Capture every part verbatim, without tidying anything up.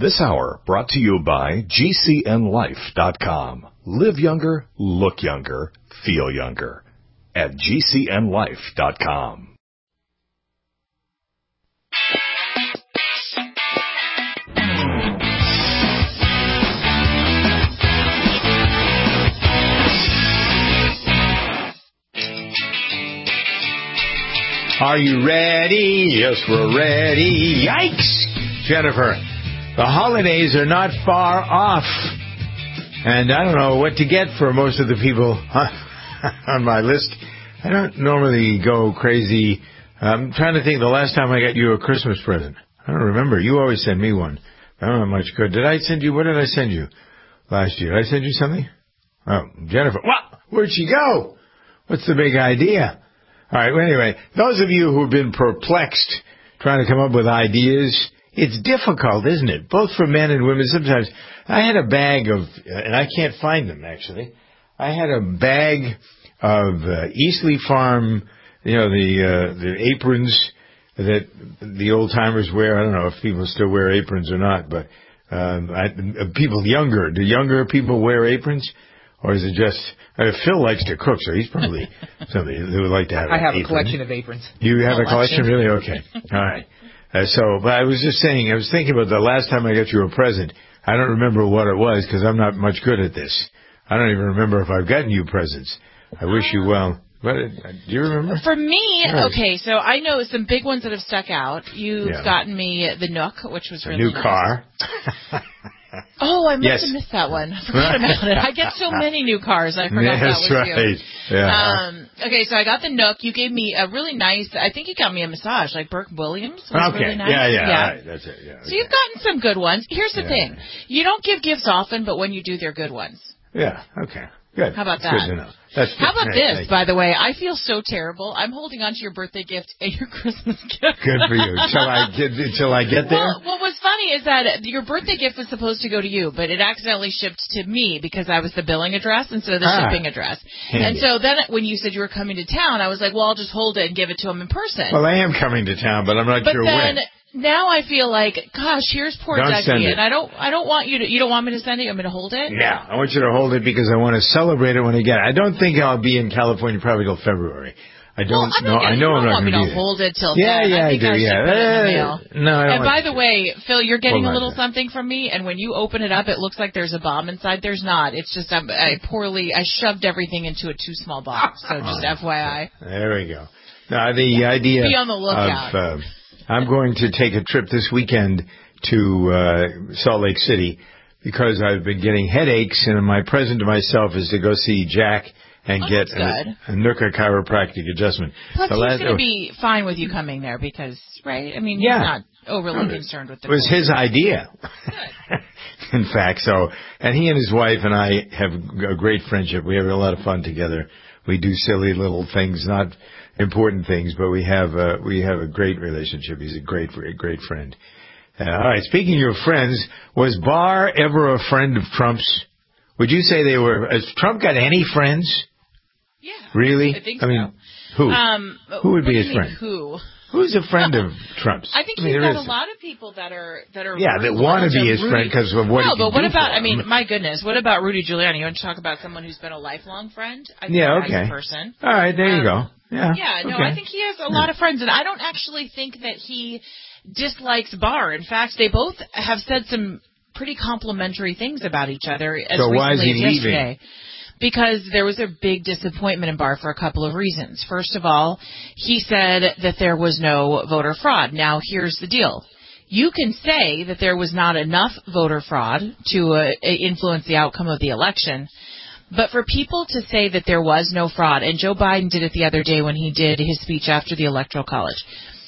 This hour brought to you by G C N life dot com. Live younger, look younger, feel younger at G C N life dot com. Are you ready? Yes, we're ready. Yikes! Jennifer, the holidays are not far off. And I don't know what to get for most of the people on my list. I don't normally go crazy. I'm trying to think the last time I got you a Christmas present. I don't remember. You always send me one. I don't know much good. Did I send you? What did I send you last year? Did I send you something? Oh, Jennifer. What? Where'd she go? What's the big idea? All right, well, anyway, those of you who've been perplexed trying to come up with ideas, it's difficult, isn't it? Both for men and women. Sometimes I had a bag of, and I can't find them, actually. I had a bag of uh, Eastleigh Farm, you know, the uh, the aprons that the old-timers wear. I don't know if people still wear aprons or not, but um, I, people younger, do younger people wear aprons? Or is it just, I mean, Phil likes to cook, so he's probably somebody who would like to have I an have apron. a collection of aprons. You have a a collection? Really? Okay. All right. Uh, so, but I was just saying, I was thinking about the last time I got you a present. I don't remember what it was because I'm not much good at this. I don't even remember if I've gotten you presents. I wish you well. But uh, do you remember? For me, right. Okay, so I know some big ones that have stuck out. You've Yeah. gotten me the Nook, which was A really new nice. car. Oh, I must Yes. have missed that one. I forgot about it. I get so many new cars. I forgot That's that was right. you. Yeah. Um, okay, so I got the Nook. You gave me a really nice, I think you got me a massage, like Burke Williams. Was Okay. Really nice. Yeah, yeah, yeah. all right. That's it. Yeah. So okay. you've gotten some good ones. Here's the Yeah. thing. You don't give gifts often, but when you do, they're good ones. Yeah. Okay. Good. How about That's that? Good to know. That's How about hey, this, hey. by the way? I feel so terrible. I'm holding on to your birthday gift and your Christmas gift. Good for you. Till I get till I get there. Well, what was funny is that your birthday gift was supposed to go to you, but it accidentally shipped to me because I was the billing address instead of the Ah, shipping address. handy. And so then when you said you were coming to town, I was like, well, I'll just hold it and give it to him in person. Well, I am coming to town, but I'm not but sure then when. now I feel like, gosh, here's poor Don't send Dougie, it. and I don't, I don't want you to. You don't want me to send it. You want me to hold it? Yeah, I want you to hold it because I want to celebrate it when I get it. I don't think I'll be in California probably till February. I don't well, I'm know. not gonna, I know you I'm don't not want me going to to hold it till Yeah, then. yeah, I think I do. I should Yeah, put it in the Uh, mail. no, I don't. And like by the to. way, Phil, you're getting Hold a on little a second. something from me, and when you open it up, it looks like there's a bomb inside. There's not. It's just um, I poorly, I shoved everything into a too small box. So just F Y I. There we go. Now the idea Be on the lookout. of uh, I'm going to take a trip this weekend to uh, Salt Lake City because I've been getting headaches, and my present to myself is to go see Jack and Oh, get that's a, good. a Nooka chiropractic adjustment. Plus, The he's last- going to be fine with you coming there because, right? I mean, Yeah. he's not overly concerned with the. It was cold. his idea. Good. In fact, so, and he and his wife and I have a great friendship. We have a lot of fun together. We do silly little things, not important things, but we have a, we have a great relationship. He's a great, great friend. Uh, all right. Speaking of friends, was Barr ever a friend of Trump's? Would you say they were? Has Trump got any friends? Yeah. Really? I think I mean, so. who? Um, Who would what be do his you mean, friend? Who? Who's a friend of Trump's? I think I mean, he's there got is- a lot of people that are that are Yeah, that very want to loyal be his Rudy. friend because of what no, he can but what do about? for I mean, him. my goodness, what about Rudy Giuliani? You want to talk about someone who's been a lifelong friend? I think Yeah, that's okay. a person. All right, there you Um, go. Yeah. Yeah, no, okay. I think he has a lot of friends, and I don't actually think that he dislikes Barr. In fact, they both have said some pretty complimentary things about each other as So why is recently he as leaving? yesterday. Because there was a big disappointment in Barr for a couple of reasons. First of all, he said that there was no voter fraud. Now, here's the deal. You can say that there was not enough voter fraud to uh, influence the outcome of the election, but for people to say that there was no fraud, and Joe Biden did it the other day when he did his speech after the Electoral College,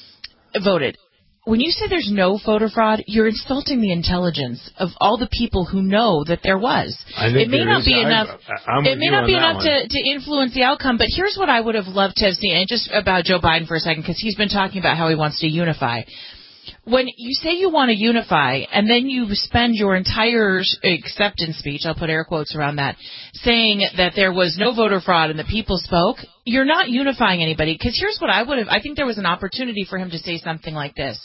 voted. When you say there's no voter fraud, you're insulting the intelligence of all the people who know that there was. I think It may there not is. be I- enough. I'm It with may you not on be that enough one. to, to influence the outcome, but here's what I would have loved to have seen, and just about Joe Biden for a second, because he's been talking about how he wants to unify. When you say you want to unify, and then you spend your entire acceptance speech, I'll put air quotes around that, saying that there was no voter fraud and the people spoke, you're not unifying anybody. Because here's what I would have, I think there was an opportunity for him to say something like this.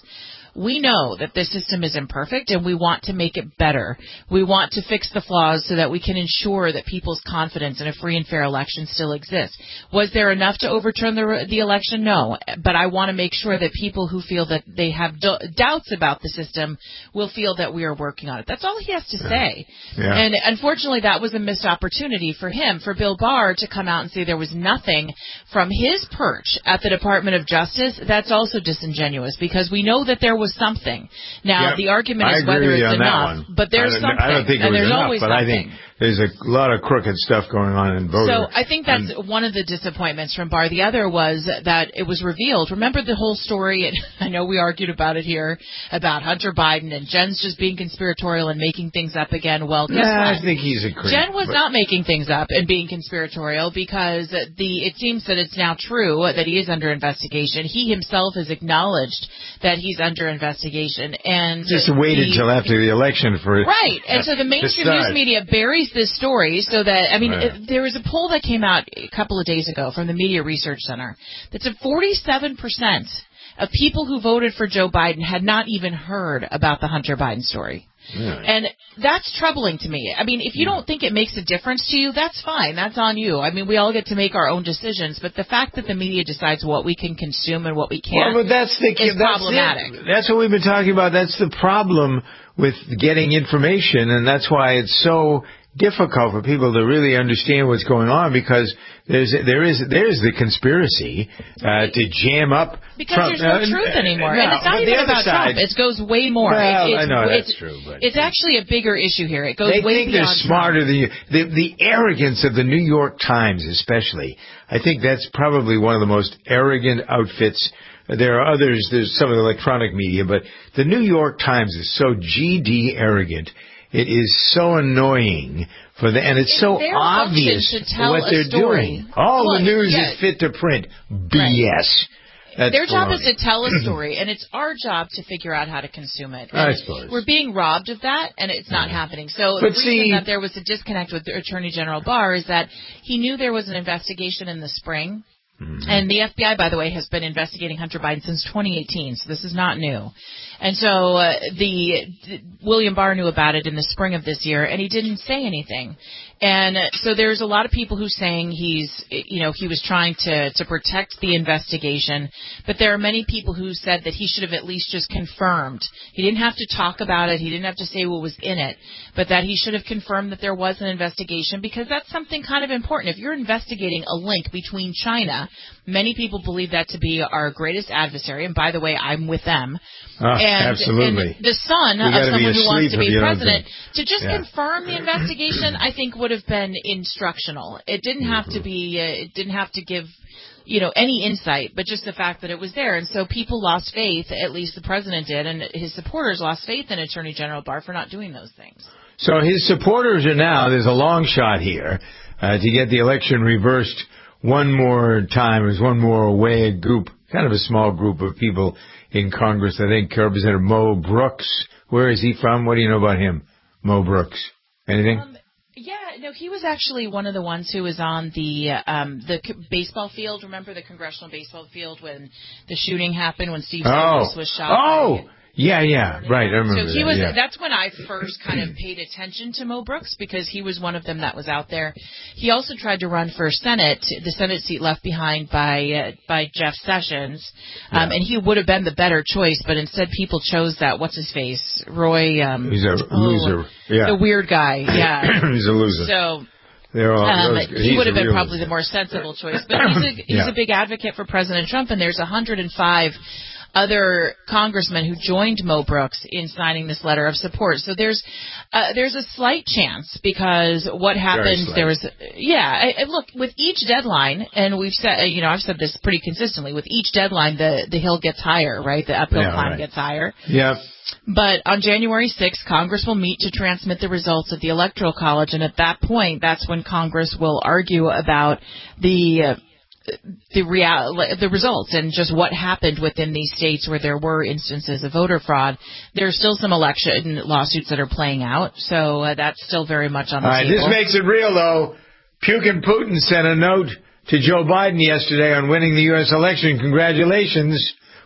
we know that this system is imperfect and we want to make it better. We want to fix the flaws so that we can ensure that people's confidence in a free and fair election still exists. Was there enough to overturn the, the election? No. But I want to make sure that people who feel that they have do- doubts about the system will feel that we are working on it. That's all he has to say. Yeah. And unfortunately, that was a missed opportunity for him, for Bill Barr to come out and say there was nothing from his perch at the Department of Justice. That's also disingenuous because we know that there was something. Now, yep. the argument is I agree whether with you it's on enough, that one. but there's I something. I don't think it and was there's enough, always but something. I think there's a lot of crooked stuff going on in voter. So I think that's and, one of the disappointments from Barr. The other was that it was revealed. Remember the whole story, and I know we argued about it here, about Hunter Biden and Jen's just being conspiratorial and making things up again. Well, guess nah, what? I think he's a creep. Jen was but... not making things up and being conspiratorial because the it seems that it's now true that he is under investigation. He himself has acknowledged that he's under investigation. And just waited until after the election for it. Right. And so the mainstream news media buries this story so that, I mean, right. it, there was a poll that came out a couple of days ago from the Media Research Center that said forty-seven percent of people who voted for Joe Biden had not even heard about the Hunter Biden story. Really? And that's troubling to me. I mean, if you don't think it makes a difference to you, that's fine. That's on you. I mean, we all get to make our own decisions, but the fact that the media decides what we can consume and what we can't well, but that's the, is that's problematic. It. That's what we've been talking about. That's the problem with getting information, and that's why it's so difficult for people to really understand what's going on because there's there is there's the conspiracy uh, to jam up because Trump. there's no uh, truth anymore, no, and it's not even about side, Trump. It goes way more. Well, it, it's, I know that's it's, true, but it's actually a bigger issue here. It goes they way think beyond they're smarter Trump. than you. The, the arrogance of the New York Times, especially, I think that's probably one of the most arrogant outfits. There are others. There's some of the electronic media, but the New York Times is so G D arrogant. It is so annoying for the, and it's, it's so obvious what they're story. doing. All Look, the news yes. is fit to print. B S. That's Their job baloney. is to tell a story, and it's our job to figure out how to consume it. And I suppose. We're being robbed of that, and it's not yeah. happening. So but the see, reason that there was a disconnect with the Attorney General Barr is that he knew there was an investigation in the spring. Mm-hmm. And the F B I, by the way, has been investigating Hunter Biden since twenty eighteen, so this is not new. And so uh, the, the William Barr knew about it in the spring of this year, and he didn't say anything. And so there's a lot of people who are saying he's, you know, he was trying to, to protect the investigation. But there are many people who said that he should have at least just confirmed. He didn't have to talk about it. He didn't have to say what was in it. But that he should have confirmed that there was an investigation because that's something kind of important. If you're investigating a link between China, many people believe that to be our greatest adversary. And by the way, I'm with them. Oh, and, absolutely. And the son of someone who wants to be president, to just yeah. confirm the investigation, I think would have been instructional. It didn't have mm-hmm. to be, uh, it didn't have to give, you know, any insight, but just the fact that it was there. And so people lost faith, at least the president did, and his supporters lost faith in Attorney General Barr for not doing those things. So his supporters are now, there's a long shot here uh, to get the election reversed one more time. There's one more away group, kind of a small group of people in Congress. I think Representative Mo Brooks. Where is he from? What do you know about him? Mo Brooks. Anything? Um, yeah, no, he was actually one of the ones who was on the um, the c- baseball field. Remember the congressional baseball field when the shooting happened, when Steve Stevens oh. was shot? Oh, by, yeah, yeah, right. I remember so he that, was. yeah. That's when I first kind of paid attention to Mo Brooks because he was one of them that was out there. He also tried to run for Senate, the Senate seat left behind by uh, by Jeff Sessions, um, yeah. and he would have been the better choice. But instead, people chose that. What's his face? Roy. Um, He's a oh, loser. Yeah, the weird guy. Yeah, he's a loser. So. They're all, um, those, he would have been loser. probably the more sensible choice, but he's a, he's yeah. a big advocate for President Trump, and there's one hundred five other congressmen who joined Mo Brooks in signing this letter of support. So there's uh, there's a slight chance because what happened there was yeah I, I look with each deadline, and we've said you know I've said this pretty consistently, with each deadline the the hill gets higher, right? The uphill yeah, climb right. gets higher. Yeah. But on January sixth, Congress will meet to transmit the results of the Electoral College, and at that point, that's when Congress will argue about the uh, the real the results and just what happened within these states where there were instances of voter fraud. There's still some election lawsuits that are playing out, so uh, that's still very much on the All right, table. this makes it real, though. Pukin Putin sent a note to Joe Biden yesterday on winning the U S election. Congratulations.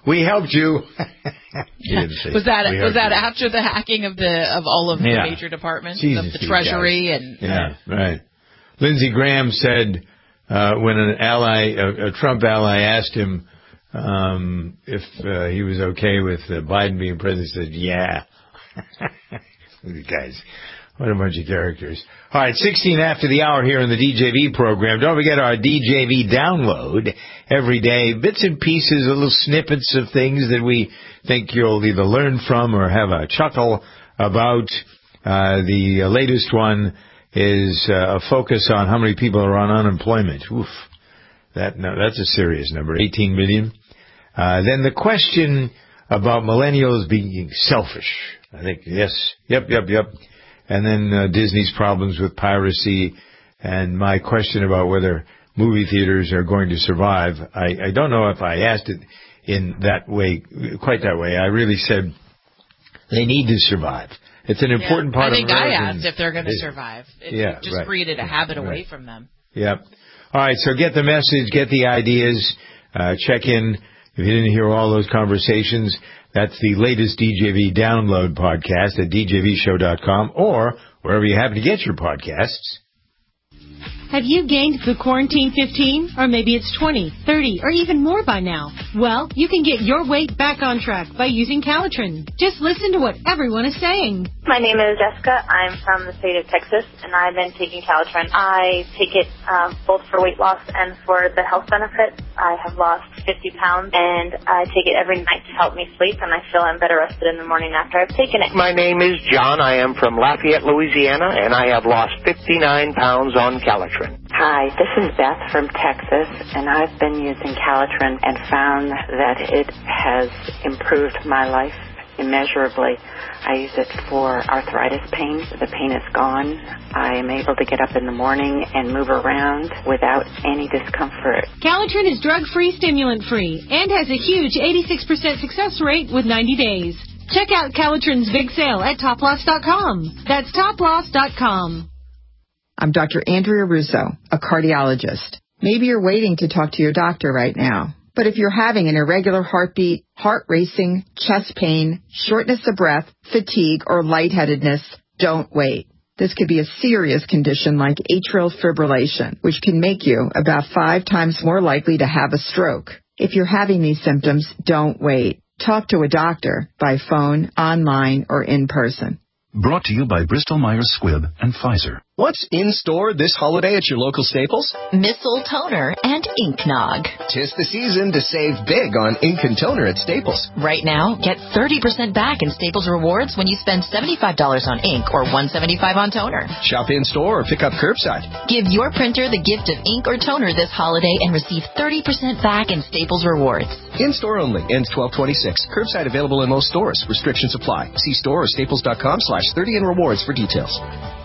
We helped you. was that was that you. after the hacking of the of all of yeah. the major departments Jesus, of the Treasury guys. and yeah, uh, right. Lindsey Graham said uh, when an ally, a, a Trump ally, asked him um, if uh, he was okay with uh, Biden being president, he said, "Yeah." These guys. What a bunch of characters. All right, sixteen after the hour here in the D J V program. Don't forget our D J V download every day. Bits and pieces, little snippets of things that we think you'll either learn from or have a chuckle about. Uh, the latest one is uh, a focus on how many people are on unemployment. Oof. That, no, that's a serious number, eighteen million. Uh, then the question about millennials being selfish. I think, yes, yep, yep, yep. And then uh, Disney's problems with piracy and my question about whether movie theaters are going to survive. I, I don't know if I asked it in that way, quite that way. I really said they need to survive. It's an important yeah, part of American... I think think I asked if they're going to survive. It, yeah, it just right. created a habit away right. from them. Yep. All right, so get the message, get the ideas, uh, check in. If you didn't hear all those conversations, that's the latest D J V download podcast at d j v show dot com or wherever you happen to get your podcasts. Have you gained the quarantine fifteen? Or maybe it's twenty, thirty, or even more by now? Well, you can get your weight back on track by using Calitrin. Just listen to what everyone is saying. My name is Jessica. I'm from the state of Texas, and I've been taking Calitrin. I take it um, both for weight loss and for the health benefits. I have lost fifty pounds, and I take it every night to help me sleep, and I feel I'm better rested in the morning after I've taken it. My name is John. I am from Lafayette, Louisiana, and I have lost fifty-nine pounds on Calitrin. Hi, this is Beth from Texas, and I've been using Calitrin and found that it has improved my life immeasurably. I use it for arthritis pain. The pain is gone. I am able to get up in the morning and move around without any discomfort. Calitrin is drug-free, stimulant-free, and has a huge eighty-six percent success rate with ninety days. Check out Calitrin's big sale at top loss dot com. That's top loss dot com. I'm Doctor Andrea Russo, a cardiologist. Maybe you're waiting to talk to your doctor right now. But if you're having an irregular heartbeat, heart racing, chest pain, shortness of breath, fatigue, or lightheadedness, don't wait. This could be a serious condition like atrial fibrillation, which can make you about five times more likely to have a stroke. If you're having these symptoms, don't wait. Talk to a doctor by phone, online, or in person. Brought to you by Bristol-Myers Squibb and Pfizer. What's in store this holiday at your local Staples? Missile Toner and Ink Nog. Tis the season to save big on ink and toner at Staples. Right now, get thirty percent back in Staples Rewards when you spend seventy-five dollars on ink or one hundred seventy-five dollars on toner. Shop in-store or pick up curbside. Give your printer the gift of ink or toner this holiday and receive thirty percent back in Staples Rewards. In-store only. Ends twelve twenty-six. Curbside available in most stores. Restrictions apply. See store or staples dot com slash thirty in rewards for details.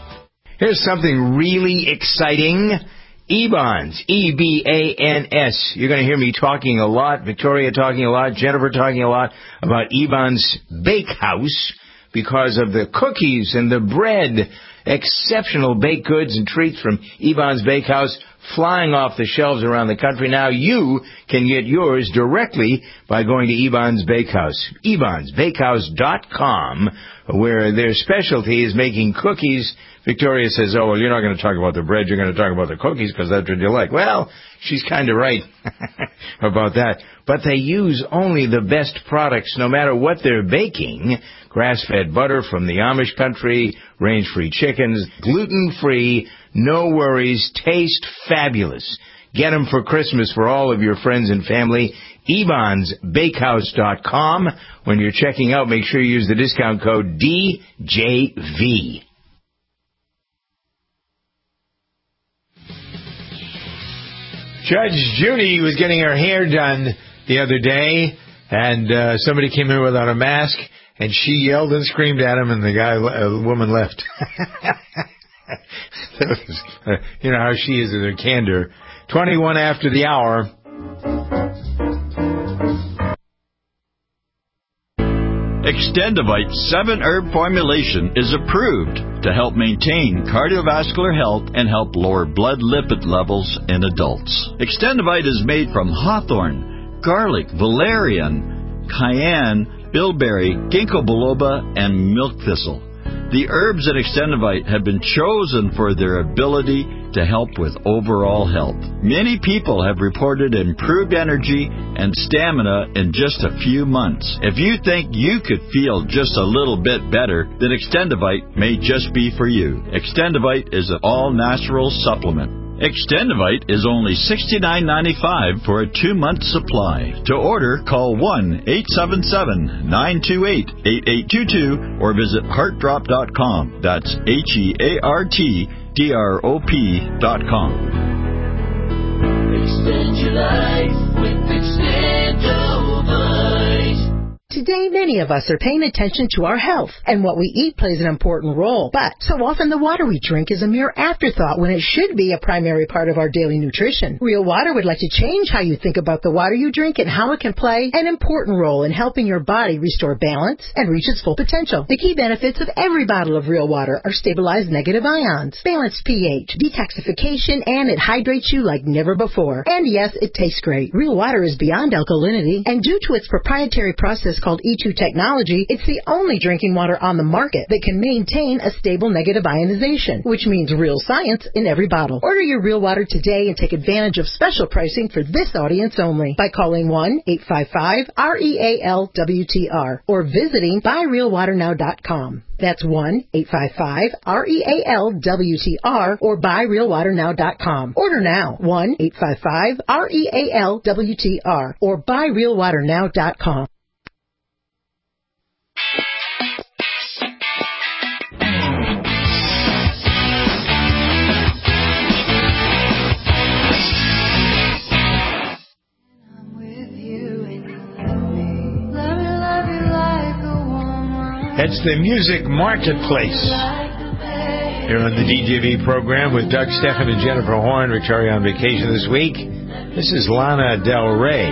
Here's something really exciting. E-Bonds, E B A N S. You're going to hear me talking a lot, Victoria talking a lot, Jennifer talking a lot about E-Bonds Bakehouse because of the cookies and the bread. Exceptional baked goods and treats from E-Bonds Bakehouse flying off the shelves around the country. Now you can get yours directly by going to E-Bonds Bakehouse. E bonds bakehouse dot com, where their specialty is making cookies. Victoria says, oh, well, you're not going to talk about the bread, you're going to talk about the cookies because that's what you like. Well, she's kind of right about that. But they use only the best products no matter what they're baking. Grass-fed butter from the Amish country, range-free chickens, gluten-free, no worries, taste fabulous. Get them for Christmas for all of your friends and family. E bonds bakehouse dot com. When you're checking out, make sure you use the discount code D J V. Judge Judy was getting her hair done the other day, and uh, somebody came in without a mask, and she yelled and screamed at him, and the guy, uh, woman left. You know how she is in her candor. twenty-one after the hour. Extendivite seven herb formulation is approved to help maintain cardiovascular health and help lower blood lipid levels in adults. Extendivite is made from hawthorn, garlic, valerian, cayenne, bilberry, ginkgo biloba, and milk thistle. The herbs at Extendivite have been chosen for their ability to help with overall health. Many people have reported improved energy and stamina in just a few months. If you think you could feel just a little bit better, then Extendivite may just be for you. Extendivite is an all-natural supplement. Extendivite is only sixty-nine ninety-five for a two-month supply. To order, call one eight seven seven, nine two eight, eight eight two two or visit heart drop dot com. That's H E A R T D R O P dot com. Extend your life with Extendivite. Today, many of us are paying attention to our health, and what we eat plays an important role. But so often the water we drink is a mere afterthought when it should be a primary part of our daily nutrition. Real Water would like to change how you think about the water you drink and how it can play an important role in helping your body restore balance and reach its full potential. The key benefits of every bottle of Real Water are stabilized negative ions, balanced pH, detoxification, and it hydrates you like never before. And yes, it tastes great. Real Water is beyond alkalinity, and due to its proprietary process called E two technology, it's the only drinking water on the market that can maintain a stable negative ionization, which means real science in every bottle. Order your Real Water today and take advantage of special pricing for this audience only by calling one eight five five R E A L W T R or visiting buy real water now dot com. That's one eight five five R E A L W T R or buy real water now dot com. Order now, one eight five five R E A L W T R or buy real water now dot com. That's the Music Marketplace here on the D J V program with Doug Stephan and Jennifer Horn. Victoria on vacation this week. This is Lana Del Rey.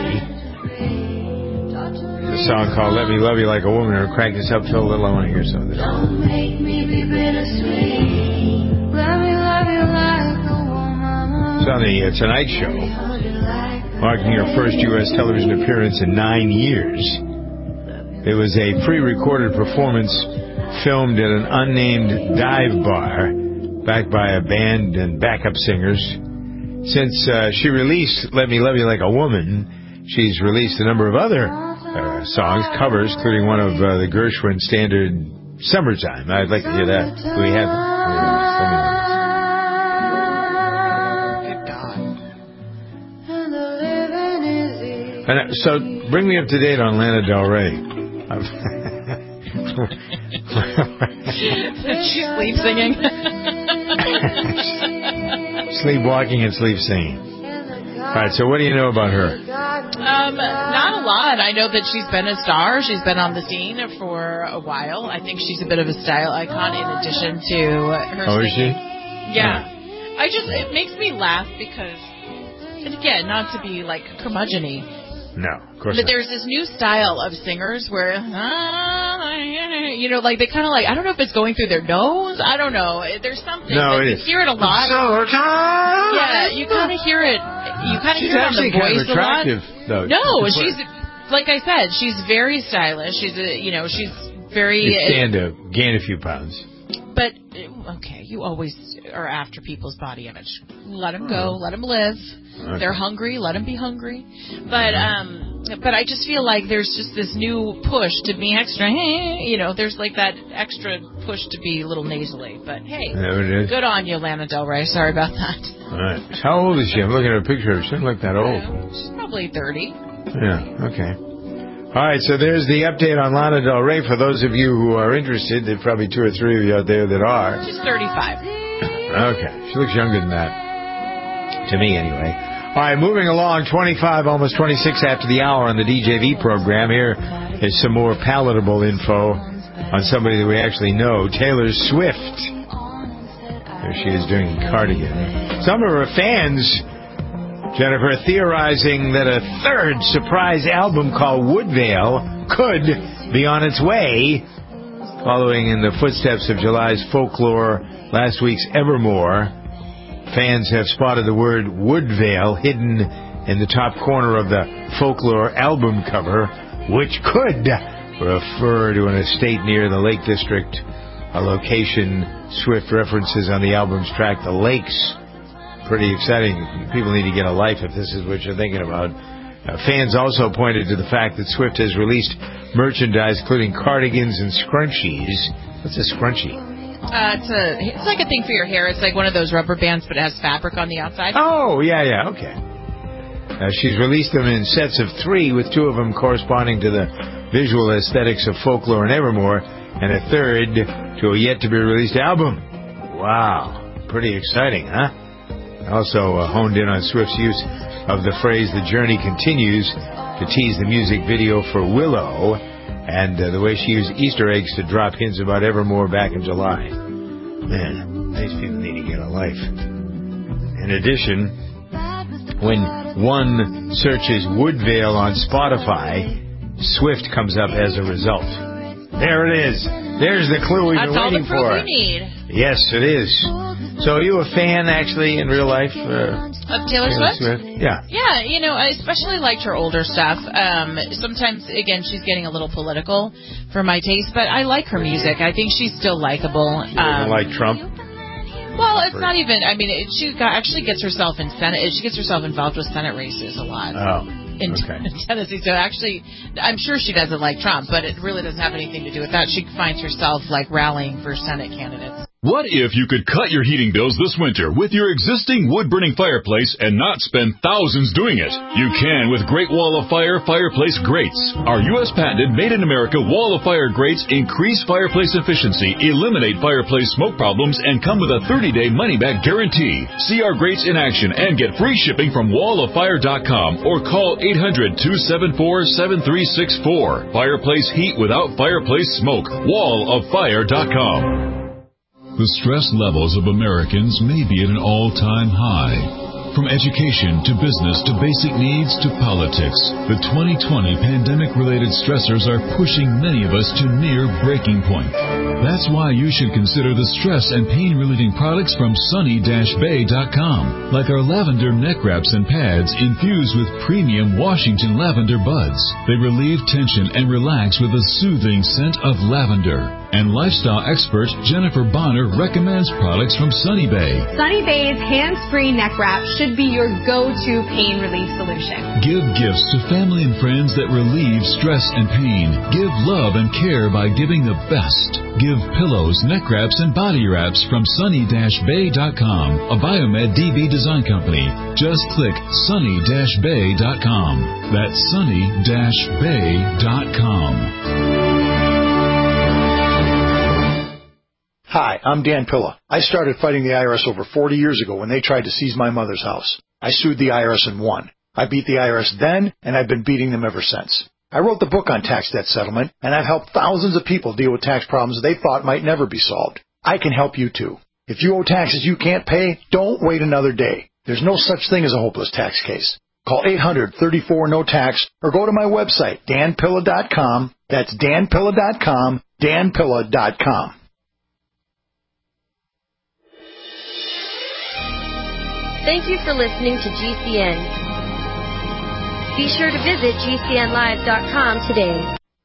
The song called Let Me Love You Like a Woman. Or crank this up, Phil, a little. I want to hear something. Don't make me be bittersweet. Let me love you like a woman. It's on the uh, Tonight Show, marking her first U S television appearance in nine years. It was a pre-recorded performance filmed at an unnamed dive bar, backed by a band and backup singers. Since uh, she released Let Me Love You Like a Woman, she's released a number of other uh, songs, covers, including one of uh, the Gershwin standard Summertime. I'd like to hear that. Do we have it? And, uh, so bring me up to date on Lana Del Rey. Sleep singing. Sleepwalking and sleep singing. All right, so what do you know about her? Um, not a lot. I know that she's been a star. She's been on the scene for a while. I think she's a bit of a style icon in addition to her oh, singing. Is she? Yeah. yeah. I just, it makes me laugh because, and again, not to be like curmudgeon-y, no, of course but not. there's this new style of singers where, uh, you know, like they kind of like, I don't know if it's going through their nose. I don't know. There's something. No, like, it you is. hear it a lot. Summertime. Yeah, you kind of hear it. You kind of She's hear it on the actually kind voice of attractive, a lot. though. No, she's, like I said, she's very stylish. She's, a, you know, she's very. You stand to gain a few pounds. But, okay, you always are after people's body image. Let them go. Let them live. Okay. They're hungry. Let them be hungry. But um, but I just feel like there's just this new push to be extra, you know, there's like that extra push to be a little nasally. But, hey, good on you, Lana Del Rey. Sorry about that. All right. How old is she? I'm looking at a picture of her. She doesn't look that old. She's probably thirty. Yeah, okay. All right, so there's the update on Lana Del Rey. For those of you who are interested, there are probably two or three of you out there that are. She's thirty-five. Okay. She looks younger than that. To me, anyway. All right, moving along, twenty-five, almost twenty-six after the hour on the D J V program. Here is some more palatable info on somebody that we actually know, Taylor Swift. There she is doing Cardigan. Some of her fans, Jennifer, theorizing that a third surprise album called Woodvale could be on its way, following in the footsteps of July's Folklore, last week's Evermore. Fans have spotted the word Woodvale hidden in the top corner of the Folklore album cover, which could refer to an estate near the Lake District, a location Swift references on the album's track, The Lakes. Pretty exciting. People need to get a life if this is what you're thinking about. Uh, fans also pointed to the fact that Swift has released merchandise including cardigans and scrunchies. What's a scrunchie? Uh, it's a it's like a thing for your hair. It's like one of those rubber bands, but it has fabric on the outside. Oh, yeah, yeah, okay. Uh, she's released them in sets of three, with two of them corresponding to the visual aesthetics of Folklore and Evermore, and a third to a yet-to-be-released album. Wow. Pretty exciting, huh? Also uh, honed in on Swift's use of the phrase, the journey continues, to tease the music video for Willow, and uh, the way she used Easter eggs to drop hints about Evermore back in July. Man, these people need to get a life. In addition, when one searches Woodvale on Spotify, Swift comes up as a result. There it is. There's the clue we've That's been waiting for. That's all the proof we need. Yes, it is. So are you a fan, actually, in real life? Uh, of Taylor, Taylor Swift? Swift? Yeah. Yeah, you know, I especially liked her older stuff. Um, sometimes, again, she's getting a little political for my taste, but I like her music. I think she's still likable. You um, like Trump? Well, it's not even, I mean, it, she got, actually gets herself in Senate, she gets herself involved with Senate races a lot. Oh. In, okay. in Tennessee. So actually, I'm sure she doesn't like Trump, but it really doesn't have anything to do with that. She finds herself, like, rallying for Senate candidates. What if you could cut your heating bills this winter with your existing wood-burning fireplace and not spend thousands doing it? You can with Great Wall of Fire Fireplace Grates. Our U S patented made-in-America Wall of Fire grates increase fireplace efficiency, eliminate fireplace smoke problems, and come with a thirty-day money-back guarantee. See our grates in action and get free shipping from wall of fire dot com or call eight hundred, two seven four, seven three six four. Fireplace heat without fireplace smoke. wall of fire dot com. The stress levels of Americans may be at an all-time high. From education to business to basic needs to politics, the twenty twenty pandemic-related stressors are pushing many of us to near breaking point. That's why you should consider the stress and pain-relieving products from sunny dash bay dot com, like our lavender neck wraps and pads infused with premium Washington lavender buds. They relieve tension and relax with a soothing scent of lavender. And lifestyle expert Jennifer Bonner recommends products from Sunny Bay. Sunny Bay's hands-free neck wrap should be your go-to pain relief solution. Give gifts to family and friends that relieve stress and pain. Give love and care by giving the best. Give pillows, neck wraps, and body wraps from sunny dash bay dot com, a Biomed D B design company. Just click sunny dash bay dot com. That's sunny dash bay dot com. Hi, I'm Dan Pilla. I started fighting the I R S over forty years ago when they tried to seize my mother's house. I sued the I R S and won. I beat the I R S then, and I've been beating them ever since. I wrote the book on tax debt settlement, and I've helped thousands of people deal with tax problems they thought might never be solved. I can help you too. If you owe taxes you can't pay, don't wait another day. There's no such thing as a hopeless tax case. Call eight hundred, thirty-four, no tax or go to my website, dan pilla dot com. That's dan pilla dot com, dan pilla dot com. Thank you for listening to G C N. Be sure to visit G C N live dot com today.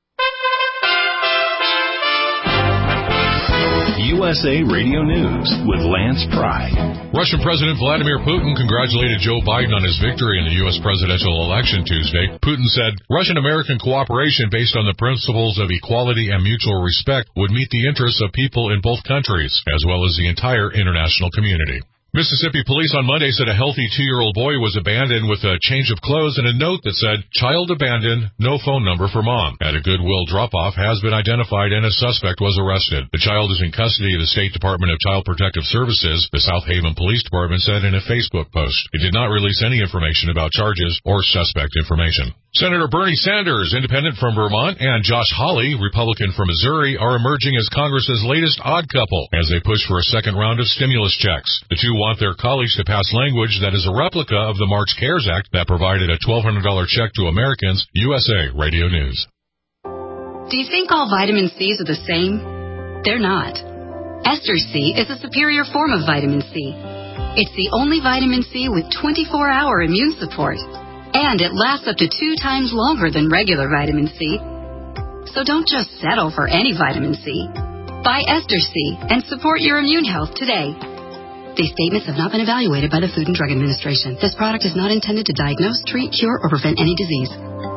U S A Radio News with Lance Pry. Russian President Vladimir Putin congratulated Joe Biden on his victory in the U S presidential election Tuesday. Putin said Russian-American cooperation based on the principles of equality and mutual respect would meet the interests of people in both countries, as well as the entire international community. Mississippi police on Monday said a healthy two-year-old boy was abandoned with a change of clothes and a note that said, "Child abandoned, no phone number for mom." At a Goodwill drop-off has been identified and a suspect was arrested. The child is in custody of the State Department of Child Protective Services, the South Haven Police Department said in a Facebook post. It did not release any information about charges or suspect information. Senator Bernie Sanders, independent from Vermont, and Josh Hawley, Republican from Missouri, are emerging as Congress's latest odd couple as they push for a second round of stimulus checks. The two want their colleagues to pass language that is a replica of the March CARES Act that provided a twelve hundred dollars check to Americans. U S A Radio News. Do you think all vitamin C's are the same? They're not. Ester C is a superior form of vitamin C. It's the only vitamin C with twenty-four hour immune support. And it lasts up to two times longer than regular vitamin C. So don't just settle for any vitamin C. Buy Ester C and support your immune health today. These statements have not been evaluated by the Food and Drug Administration. This product is not intended to diagnose, treat, cure, or prevent any disease.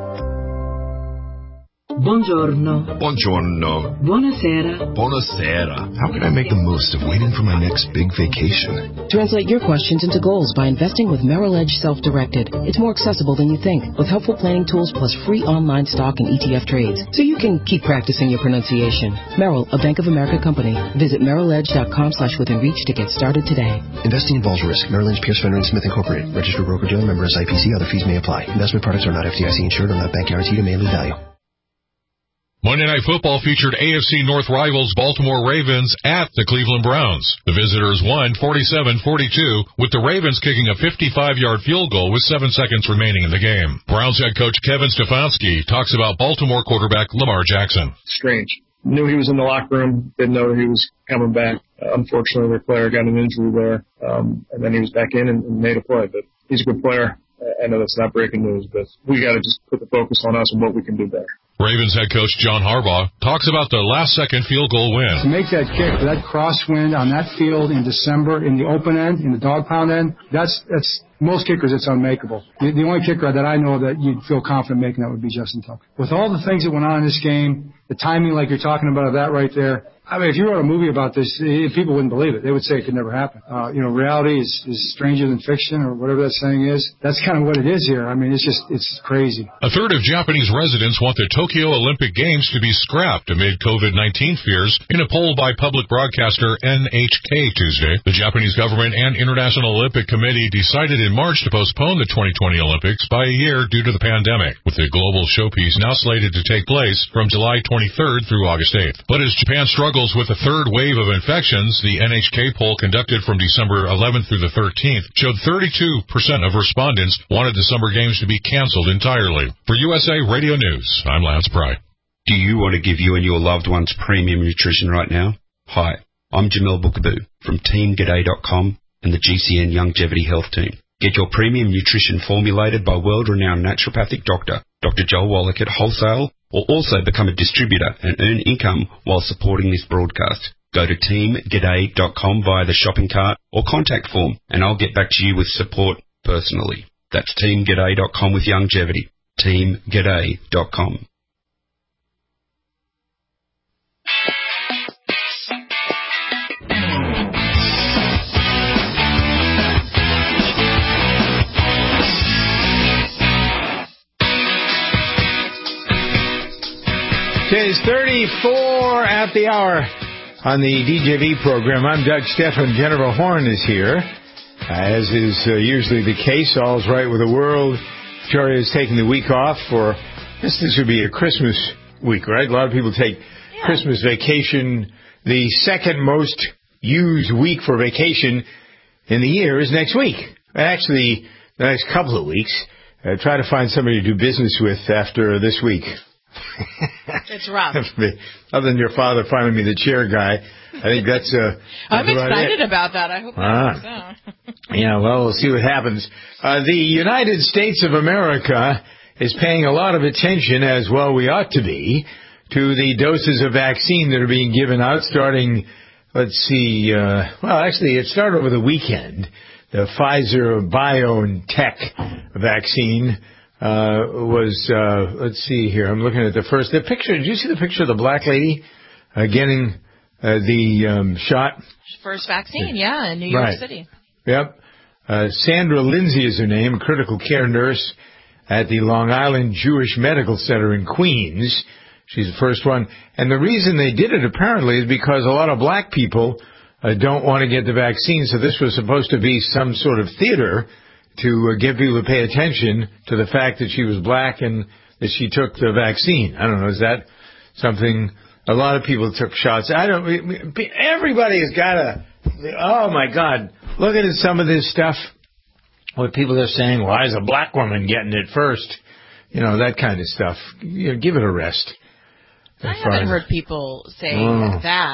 Buongiorno. Buongiorno. Buonasera. Buonasera. How can I make the most of waiting for my next big vacation? Translate your questions into goals by investing with Merrill Edge Self-Directed. It's more accessible than you think, with helpful planning tools plus free online stock and E T F trades, so you can keep practicing your pronunciation. Merrill, a Bank of America company. Visit merrill edge dot com slash within reach to get started today. Investing involves risk. Merrill Lynch, Pierce, Fenner and Smith Incorporated. Registered broker-dealer member S I P C. Other fees may apply. Investment products are not F D I C insured or not bank guaranteed and may lose value. Monday Night Football featured A F C North rivals Baltimore Ravens at the Cleveland Browns. The visitors won forty-seven forty-two, with the Ravens kicking a fifty-five-yard field goal with seven seconds remaining in the game. Browns head coach Kevin Stefanski talks about Baltimore quarterback Lamar Jackson. Strange. Knew he was in the locker room, didn't know he was coming back. Uh, unfortunately, their player got an injury there, um, and then he was back in and, and made a play. But he's a good player. I know that's not breaking news, but we got to just put the focus on us and what we can do better. Ravens head coach John Harbaugh talks about the last-second field goal win. To make that kick, that crosswind on that field in December, in the open end, in the dog pound end, that's that's most kickers, it's unmakeable. The, the only kicker that I know that you'd feel confident making that would be Justin Tucker. With all the things that went on in this game, the timing like you're talking about, that right there, I mean, if you wrote a movie about this, people wouldn't believe it. They would say it could never happen. Uh, you know, reality is, is stranger than fiction, or whatever that saying is. That's kind of what it is here. I mean, it's just, it's crazy. A third of Japanese residents want the Tokyo Olympic Games to be scrapped amid COVID nineteen fears in a poll by public broadcaster N H K Tuesday. The Japanese government and International Olympic Committee decided in March to postpone the twenty twenty Olympics by a year due to the pandemic, with the global showpiece now slated to take place from July twenty-third through August eighth. But as Japan struggles with a third wave of infections, the N H K poll conducted from December eleventh through the thirteenth showed thirty-two percent of respondents wanted the Summer Games to be canceled entirely. For U S A Radio News, I'm Lance Pry. Do you want to give you and your loved ones premium nutrition right now? Hi, I'm Jamil Bookaboo from Team G'day dot com and the G C N Longevity Health Team. Get your premium nutrition formulated by world-renowned naturopathic doctor, Doctor Joel Wallach at Wholesale, or also become a distributor and earn income while supporting this broadcast. Go to Team G'day dot com via the shopping cart or contact form, and I'll get back to you with support personally. That's Team G'day dot com with Longevity. Team G'day dot com. It is thirty-four at the hour on the D J V program. I'm Doug Stephan. Jennifer Horn is here. As is uh, usually the case, all's right with the world. Victoria is taking the week off for, I guess this would be a Christmas week, right? A lot of people take yeah. Christmas vacation. The second most used week for vacation in the year is next week. Actually, the next couple of weeks. Uh, try to find somebody to do business with after this week. It's rough. Other than your father finding me the chair guy, I think that's uh I'm that's excited about, about that. I hope ah. that works out. Yeah, well, we'll see what happens. Uh, the United States of America is paying a lot of attention, as well we ought to be, to the doses of vaccine that are being given out starting, let's see, uh, well, actually, it started over the weekend. The Pfizer BioNTech vaccine Uh, was, uh, let's see here. I'm looking at the first, the picture. Did you see the picture of the black lady, uh, getting, uh, the, um, shot? First vaccine, yeah, in New York right. City. Yep. Uh, Sandra Lindsay is her name, critical care nurse at the Long Island Jewish Medical Center in Queens. She's the first one. And the reason they did it apparently is because a lot of black people, uh, don't want to get the vaccine. So this was supposed to be some sort of theater to uh, get people to pay attention to the fact that she was black and that she took the vaccine. I don't know, is that something? A lot of people took shots. I don't, everybody has got to, oh my God, look at some of this stuff. What people are saying, why is a black woman getting it first? You know, that kind of stuff. You know, give it a rest. I haven't heard people say oh. that.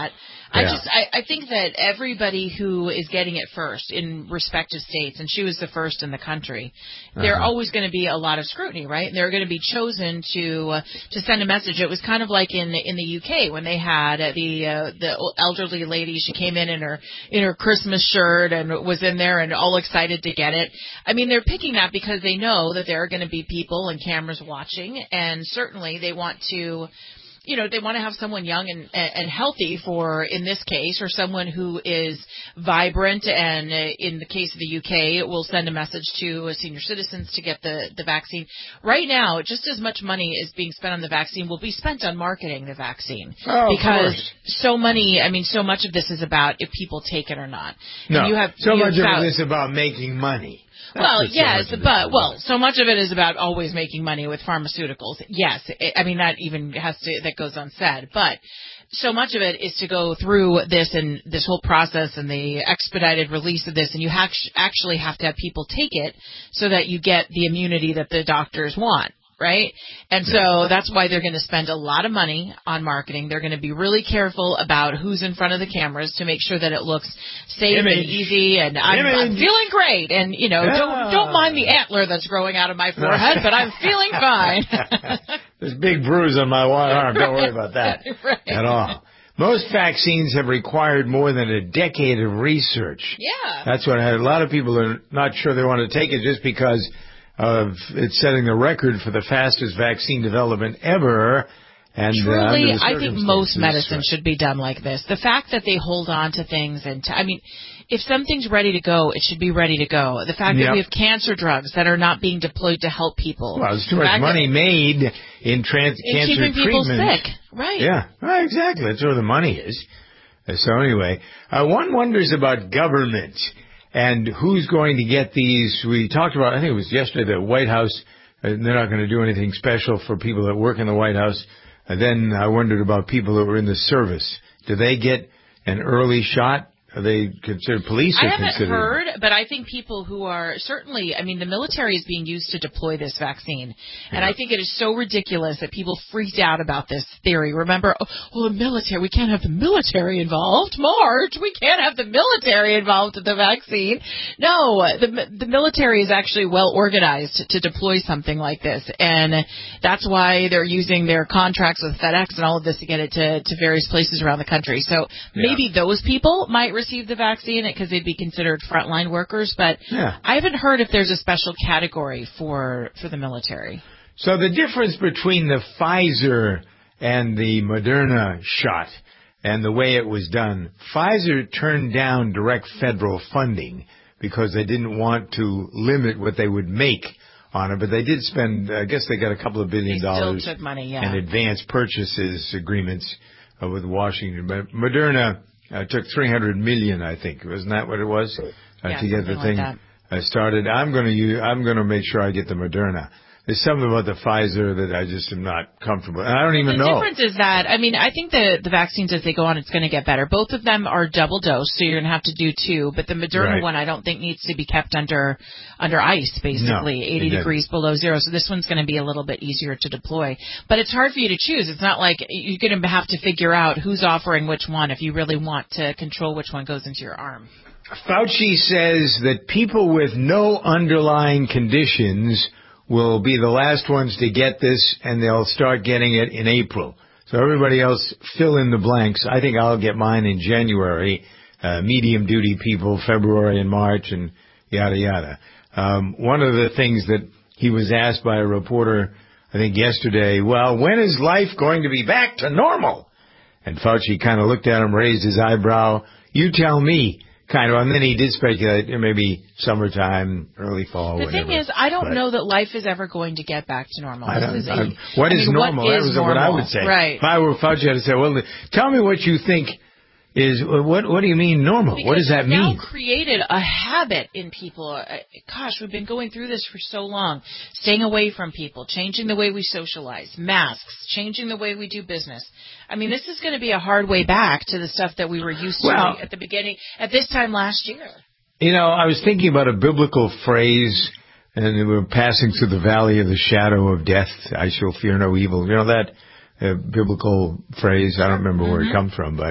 I Yeah. just, I, I think that everybody who is getting it first in respective states, and she was the first in the country, there are Uh-huh. always going to be a lot of scrutiny, right? And they're going to be chosen to uh, to send a message. It was kind of like in in the U K when they had uh, the uh, the elderly lady. She came in in her in her Christmas shirt and was in there and all excited to get it. I mean, they're picking that because they know that there are going to be people and cameras watching, and certainly they want to. You know, they want to have someone young and and healthy for, in this case, or someone who is vibrant. And uh, in the case of the U K, it will send a message to uh, senior citizens to get the, the vaccine. Right now, just as much money is being spent on the vaccine will be spent on marketing the vaccine. Oh, because of course. so many, I mean, so much of this is about if people take it or not. No, and you have, so you much have of this is about making money. That's well, what so yes, much of this but is well, about. so much of it is about always making money with pharmaceuticals. Yes, it, I mean that even has to that goes unsaid, but so much of it is to go through this and this whole process and the expedited release of this, and you ha- actually have to have people take it so that you get the immunity that the doctors want. Right? And so that's why they're going to spend a lot of money on marketing. They're going to be really careful about who's in front of the cameras to make sure that it looks safe Image. and easy. And I'm, I'm Image. feeling great. And, you know, Yeah. don't don't mind the antler that's growing out of my forehead, but I'm feeling fine. There's a big bruise on my one arm. Don't worry about that Right. at all. Most vaccines have required more than a decade of research. Yeah. That's what I, a lot of people are not sure they want to take it just because of it's setting the record for the fastest vaccine development ever. And uh, Truly, under the I think most circumstances, medicine should be done like this. The fact that they hold on to things and, t- I mean, if something's ready to go, it should be ready to go. The fact Yep. that we have cancer drugs that are not being deployed to help people. Well, there's too The much fact money that- made in trans in cancer keeping people treatment. sick. Right. Yeah, right, exactly. That's where the money is. Uh, So anyway, uh, one wonders about government and who's going to get these. We talked about, I think it was yesterday, the White House. Uh, they're not going to do anything special for people that work in the White House. And then I wondered about people that were in the service. Do they get an early shot? Are they considered police? I are haven't considered heard, but I think people who are certainly, I mean, the military is being used to deploy this vaccine. And I think it is so ridiculous that people freaked out about this theory. Remember, oh, well, the military, we can't have the military involved. Marge, we can't have the military involved with the vaccine. No, the, the military is actually well organized to deploy something like this. And that's why they're using their contracts with FedEx and all of this to get it to, to various places around the country. So maybe those people might receive the vaccine because they'd be considered frontline workers, but Yeah. I haven't heard if there's a special category for for the military. So the difference between the Pfizer and the Moderna shot and the way it was done, Pfizer turned down direct federal funding because they didn't want to limit what they would make on it, but they did spend, I guess they got a couple of billion They still dollars took money, yeah. in advance purchases agreements uh, with Washington. But Moderna uh, took three hundred million dollars, I think. Wasn't that what it was? Uh, Yeah, to get the something thing like uh, started. I'm going to use, I'm going to make sure I get the Moderna. There's something about the Pfizer that I just am not comfortable. And I don't even the know. difference is that, I mean, I think the, the vaccines as they go on, it's going to get better. Both of them are double dose, so you're going to have to do two. But the Moderna Right. one, I don't think needs to be kept under under ice, basically, No, eighty it doesn't. degrees below zero. So this one's going to be a little bit easier to deploy. But it's hard for you to choose. It's not like you're going to have to figure out who's offering which one if you really want to control which one goes into your arm. Fauci says that people with no underlying conditions will be the last ones to get this, and they'll start getting it in April. So everybody else, fill in the blanks. I think I'll get mine in January. Uh, medium duty people, February and March, and yada yada. Um, one of the things that he was asked by a reporter, I think yesterday, well, when is life going to be back to normal? And Fauci kind of looked at him, raised his eyebrow. You tell me. Kind of, and then he did speculate maybe summertime, early fall, The whatever. thing is, I don't But know that life is ever going to get back to normal. I This don't- is a- I'm- what I is mean, normal? What That is was what I normal? would say. Right. If I were Fauci, I'd say, well, tell me what you think is, what What do you mean normal? Because what does that we've mean? now created a habit in people. Uh, Gosh, we've been going through this for so long. Staying away from people, changing the way we socialize, masks, changing the way we do business. I mean, this is going to be a hard way back to the stuff that we were used to Well- at the beginning, at this time last year. You know, I was thinking about a biblical phrase, and we were passing through the valley of the shadow of death. I shall fear no evil. You know that uh, biblical phrase? I don't remember where it Mhm. comes from, but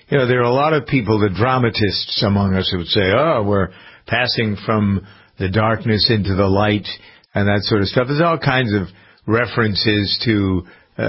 you know, there are a lot of people, the dramatists among us, who would say, oh, we're passing from the darkness into the light and that sort of stuff. There's all kinds of references to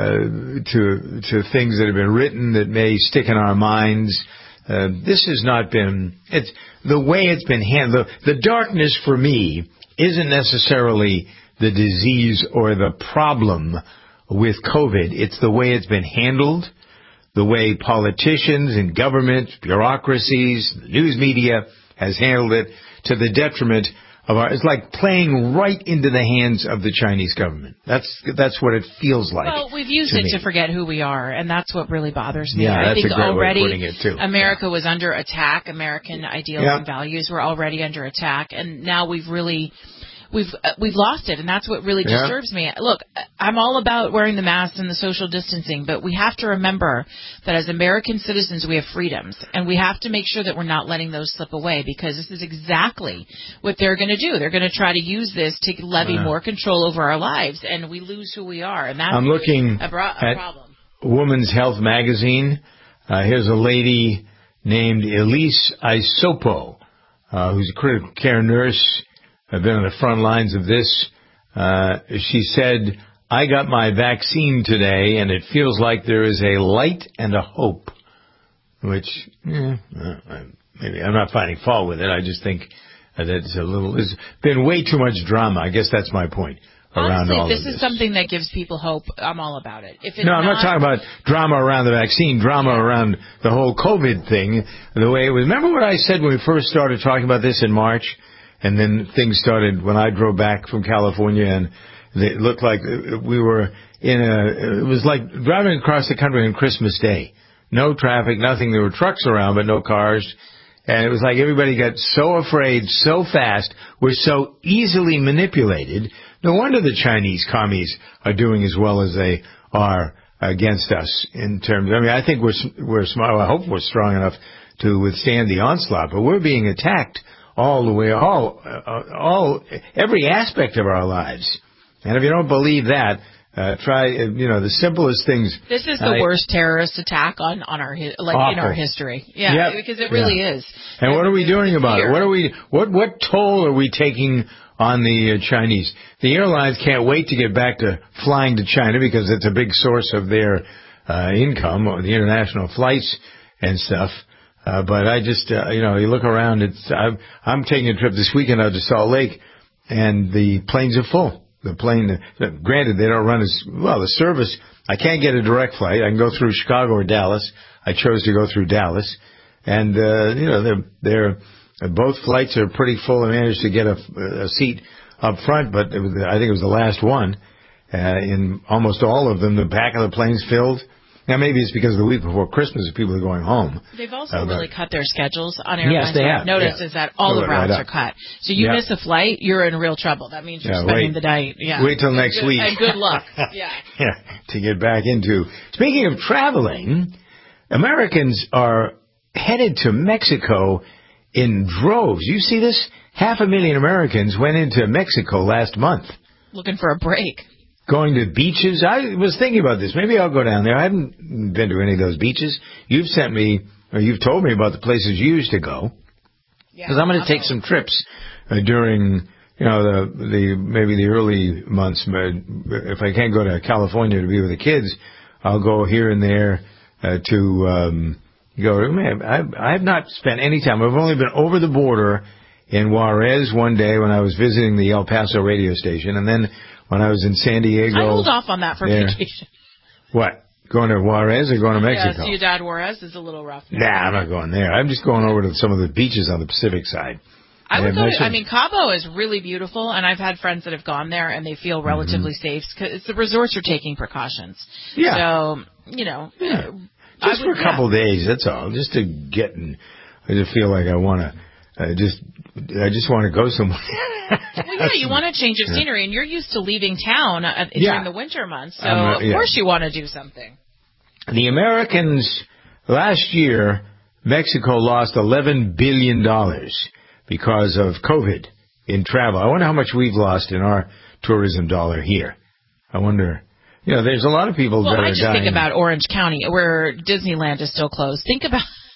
uh, to to things that have been written that may stick in our minds. Uh, this has not been, it's the way it's been handled. The, the darkness for me isn't necessarily the disease or the problem with COVID. It's the way it's been handled, the way politicians and government, bureaucracies, the news media has handled it to the detriment of our, it's like playing right into the hands of the Chinese government. That's that's what it feels like. Well, we've used to it me. to forget who we are, and that's what really bothers me. Yeah, I that's think a great already way of putting it too. America was under attack. American ideals Yeah. and values were already under attack, and now we've really we've uh, we've lost it, and that's what really Yeah. disturbs me. Look, I'm all about wearing the masks and the social distancing, but we have to remember that as American citizens, we have freedoms, and we have to make sure that we're not letting those slip away, because this is exactly what they're going to do. They're going to try to use this to levy Yeah. more control over our lives, and we lose who we are, and that's I'm looking a, bro- a at problem. Women's Health magazine. Uh, here's a lady named Elise Isopo, uh, who's a critical care nurse. I've been on the front lines of this. Uh, she said, I got my vaccine today, and it feels like there is a light and a hope, which, eh, uh, maybe I'm not finding fault with it. I just think that it's a little, there's been way too much drama. I guess that's my point around Honestly, all if this of this. is something that gives people hope, I'm all about it. If it's No, I'm not talking about drama around the vaccine, drama around the whole COVID thing, the way it was. Remember what I said when we first started talking about this in March? And then things started when I drove back from California, and it looked like we were in a, it was like driving across the country on Christmas Day. No traffic, nothing. There were trucks around, but no cars. And it was like everybody got so afraid so fast. We're so easily manipulated. No wonder the Chinese commies are doing as well as they are against us in terms, I mean, I think we're, we're smart. I hope we're strong enough to withstand the onslaught, but we're being attacked all the way, all, uh, all, every aspect of our lives. And if you don't believe that, uh, try, uh, you know, the simplest things. This is the I, worst terrorist attack on, on our, hi- like, Awful. in our history. Yeah, Yep. because it really Yeah. is. And what are we doing about it? fear. What are we, what, what toll are we taking on the uh, Chinese? The airlines can't wait to get back to flying to China because it's a big source of their, uh, income, or the international flights and stuff. Uh, but I just, uh, you know, you look around, it's, I'm, I'm taking a trip this weekend out to Salt Lake, and the planes are full. The plane, uh, granted, they don't run as, well, the service, I can't get a direct flight. I can go through Chicago or Dallas. I chose to go through Dallas. And, uh, you know, they're, they're, uh, both flights are pretty full. I managed to get a, a seat up front, but it was, I think it was the last one. Uh, in almost all of them, the back of the plane's filled. Now, maybe it's because the week before Christmas, people are going home. They've also Uh, but- really cut their schedules on airlines. Yes, they What have, I've noticed yeah. is that all Fill the it right routes up. are cut. So you Yeah. miss a flight, you're in real trouble. That means you're Yeah, spending wait. the night. Yeah. Wait till And next good- week. And good luck. Yeah. Yeah, to get back into. Speaking of traveling, Americans are headed to Mexico in droves. You see this? Half a million Americans went into Mexico last month. Looking for a break. Going to beaches. I was thinking about this. Maybe I'll go down there. I haven't been to any of those beaches. You've sent me, or you've told me about the places you used to go. Because I'm going to take some trips uh, during, you know, the the maybe the early months. But if I can't go to California to be with the kids, I'll go here and there uh, to um, go. Man, I I've not spent any time. I've only been over the border in Juarez one day when I was visiting the El Paso radio station, and then when I was in San Diego. I hold off on that for there. vacation. What? Going to Juarez or going to Mexico? Yeah, Ciudad Juarez is a little rough now. Nah, I'm not going there. I'm just going over to some of the beaches on the Pacific side. I They would have go. nice To, I little- mean, Cabo is really beautiful, and I've had friends that have gone there, and they feel relatively Mm-hmm. safe because the resorts are taking precautions. Yeah. So you know, Yeah. uh, Just I for would- a couple yeah. days, that's all. Just to get in. I just feel like I want to. I just. I just want to go somewhere. Well, yeah, you want to change of Yeah. scenery, and you're used to leaving town uh, Yeah. during the winter months, so Um, uh, of yeah. course you want to do something. The Americans last year, Mexico lost eleven billion dollars because of COVID in travel. I wonder how much we've lost in our tourism dollar here. I wonder. You know, there's a lot of people Well, that I are just dying. think about Orange County, where Disneyland is still closed. Think about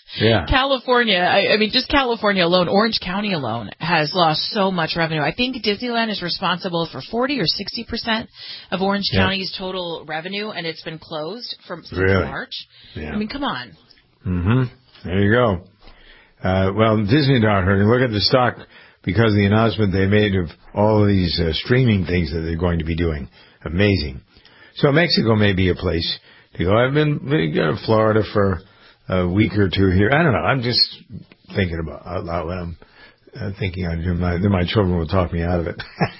Yeah. California, I, I mean, just California alone, Orange County alone has lost so much revenue. I think Disneyland is responsible for forty or sixty percent of Orange Yeah. County's total revenue, and it's been closed from since Really? March. Yeah. I mean, come on. Mm-hmm. There you go. Uh, well, Disney not hurting. Look at the stock because of the announcement they made of all of these uh, streaming things that they're going to be doing. Amazing. So Mexico may be a place to go. I've been, been to Florida for a week or two here. I don't know. I'm just thinking about out loud when I'm uh, thinking. I do. My, then my children will talk me out of it.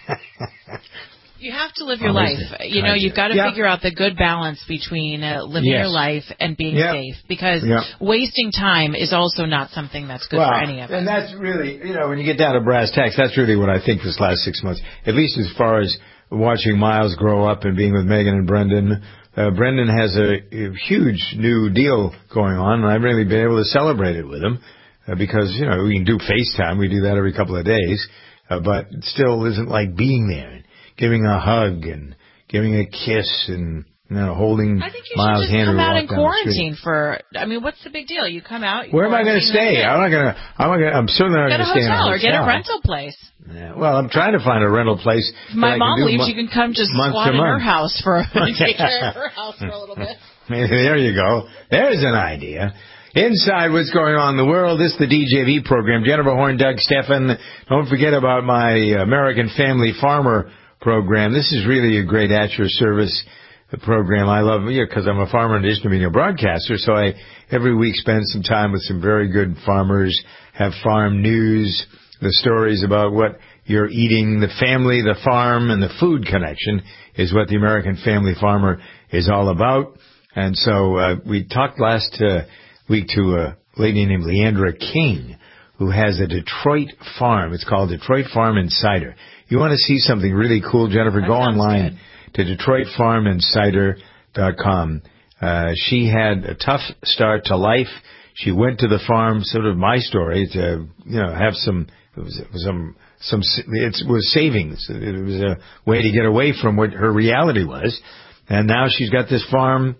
You have to live your Oh, life. listen. You know, I you've do. got to Yeah. figure out the good balance between uh, living Yes. your life and being Yeah. safe, because Yeah. wasting time is also not something that's good well, for any of us. and that's really, you know, when you get down to brass tacks, that's really what I think this last six months, at least as far as watching Miles grow up and being with Megan and Brendan. Uh, Brendan has a, a huge new deal going on, and I've really been able to celebrate it with him uh, because, you know, we can do FaceTime. We do that every couple of days, uh, but it still isn't like being there and giving a hug and giving a kiss and, you know, holding I think you Miles' should just hand come to out walk in down the street. quarantine for. I mean, what's the big deal? You come out. you Where am I going to quarantine, stay? that's it. I'm not going to. I'm not going. I'm certainly not Get going a to stay in a hotel hotel or get a rental place. Yeah, well, I'm trying to find a rental place. If my that I mom can do leaves, mo- you can come just month squat to in her month. house for take care of her house for a little bit. There you go. There's an idea. Inside what's going on in the world, this is the D J V program. Jennifer Horn, Doug Stephan. Don't forget about my American Family Farmer program. This is really a great at-your service program. I love it because I'm a farmer in addition to being a broadcaster, so I every week spend some time with some very good farmers, have farm news, the stories about what you're eating, the family, the farm, and the food connection is what the American Family Farmer is all about. And so uh, we talked last uh, week to a lady named Leandra King, who has a Detroit farm. It's called Detroit Farm Insider. You want to see something really cool, Jennifer? That go sounds online good. to Detroit Farm Insider dot com. Uh, she had a tough start to life. She went to the farm, sort of my story, to, you know, have some, it was, it was some, some, it was savings. It was a way to get away from what her reality was. And now she's got this farm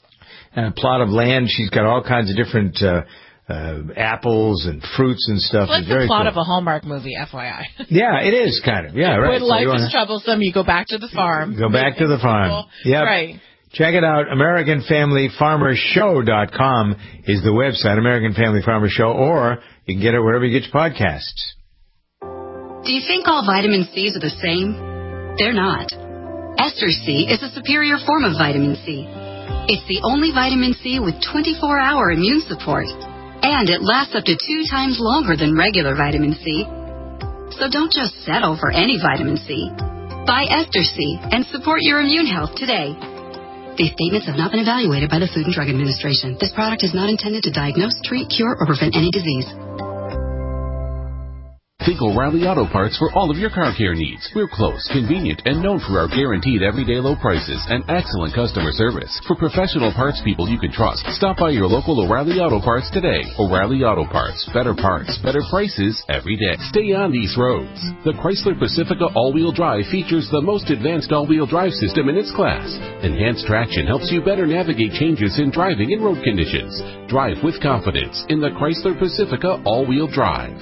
and a plot of land. She's got all kinds of different, uh, uh, apples and fruits and stuff. It's like It's the very plot cool. of a Hallmark movie, F Y I. Yeah, it is kind of. Yeah, right. When So life you wanna- is troublesome, you go back to the farm. Go back to the farm. Yep. Right. Check it out. American Family Farmer Show dot com is the website, American Family Farmer Show, or you can get it wherever you get your podcasts. Do you think all vitamin C's are the same? They're not. Ester C is a superior form of vitamin C. It's the only vitamin C with twenty-four hour immune support, and it lasts up to two times longer than regular vitamin C. So don't just settle for any vitamin C. Buy Ester C and support your immune health today. These statements have not been evaluated by the Food and Drug Administration. This product is not intended to diagnose, treat, cure, or prevent any disease. Think O'Reilly Auto Parts for all of your car care needs. We're close, convenient, and known for our guaranteed everyday low prices and excellent customer service. For professional parts people you can trust, stop by your local O'Reilly Auto Parts today. O'Reilly Auto Parts. Better parts, better prices every day. Stay on these roads. The Chrysler Pacifica all-wheel drive features the most advanced all-wheel drive system in its class. Enhanced traction helps you better navigate changes in driving and road conditions. Drive with confidence in the Chrysler Pacifica all-wheel drive.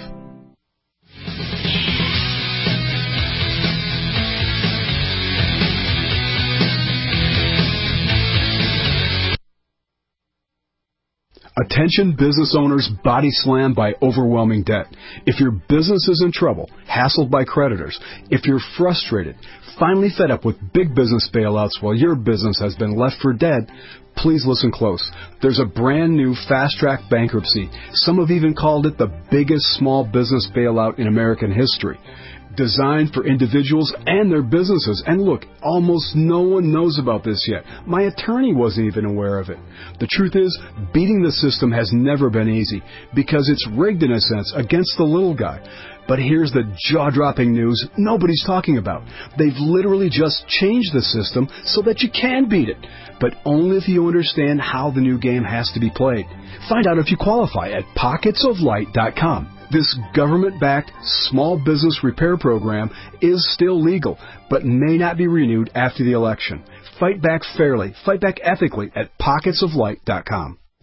Attention business owners body slammed by overwhelming debt. If your business is in trouble, hassled by creditors, if you're frustrated, finally fed up with big business bailouts while your business has been left for dead, please listen close. There's a brand new fast-track bankruptcy. Some have even called it the biggest small business bailout in American history. Designed for individuals and their businesses. And look, almost no one knows about this yet. My attorney wasn't even aware of it. The truth is, beating the system has never been easy because it's rigged in a sense against the little guy. But here's the jaw-dropping news nobody's talking about. They've literally just changed the system so that you can beat it, but only if you understand how the new game has to be played. Find out if you qualify at pockets of light dot com. This government-backed small business repair program is still legal, but may not be renewed after the election. Fight back fairly, fight back ethically at pockets of light dot com.